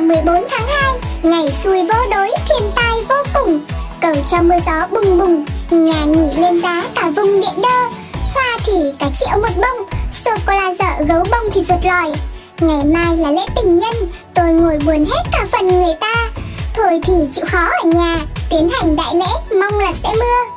14 tháng 2, ngày xui vô đối, thiên tai vô cùng. Cầu cho mưa gió bùng bùng, nhà nghỉ lên giá cả vùng điện đơ. Hoa thì cả triệu một bông, sô-cô-la dở gấu bông thì ruột lòi. Ngày mai là lễ tình nhân, tôi ngồi buồn hết cả phần người ta. Thôi thì chịu khó ở nhà, tiến hành đại lễ, mong là sẽ mưa.